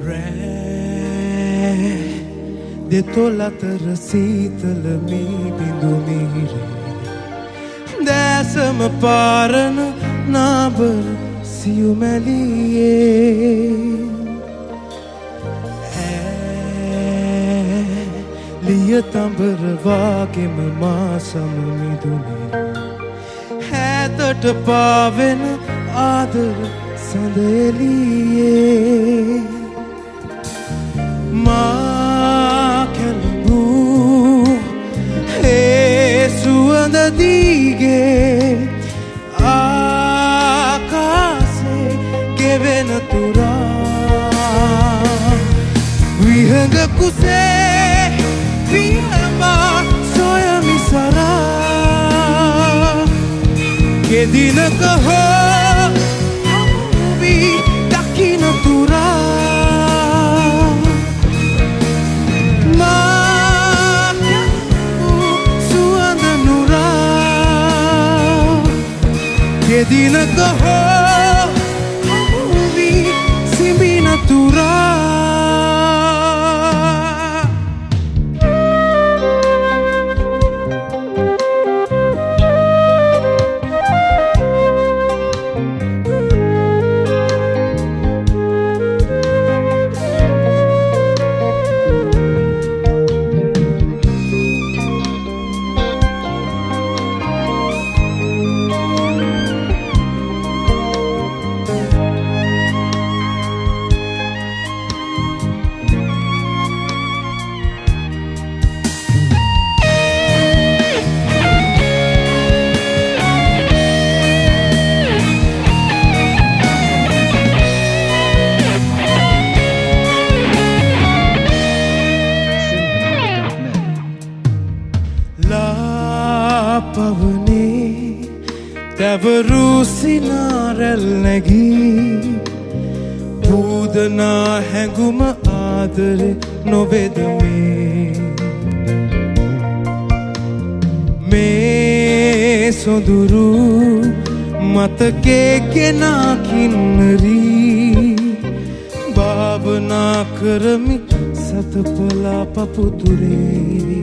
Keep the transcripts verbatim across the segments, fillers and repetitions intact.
දෙතොලතර සීතල මේ බිඳු මිහිරේ දැසම පාරන නාබර සියුමැලියේ ලිය තඹර වාගෙම මා සම මිදුනේ හැතට පාවෙන ආදර සඳ එළියේ මා කැළඹූ ඒ සුවඳ දිගේ ආකාසේ ගෙවෙන තුරා විහඟ කුසේ විහමා සොයමි සරා කෙදිනක හෝ වී දකින තුරා මා කැළඹූ සුවඳ නුරා කෙදිනක හෝ වී සිඹින තුරා පවනේ තැවරු සිනාරැල් නැගී පූදනා හැඟුම ආදරෙ නොවෙද මේ මේ සොඳුරු මතකේ කෙනා කින්නරී භාවනා කරමි සතපලා පපුතුරේ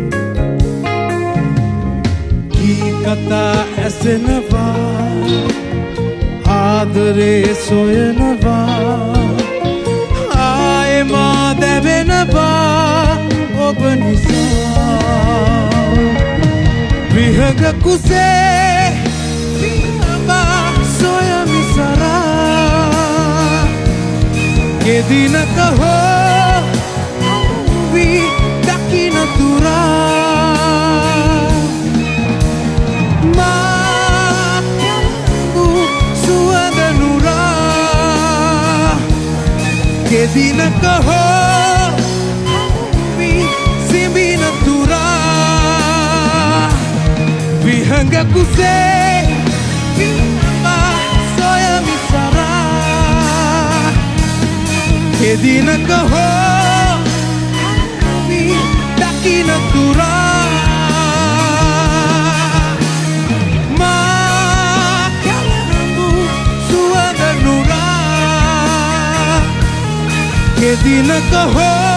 කතා ඇසෙනවා ආදරේ සොයනවා ආයෙමා දැවෙනවා ඔබ නිසා විහඟ කුසේ විහමා සොයමි සරා කෙදිනක හෝ වී දකින තුරා කෙදිනක හෝ වී සිඹින තුරා විහඟ කුසේ විහමා සොයමි සරා කෙදිනක හෝ වී දකින තුරා මා කැළඹූ සුවඳ නුරා කෙදිනක හෝ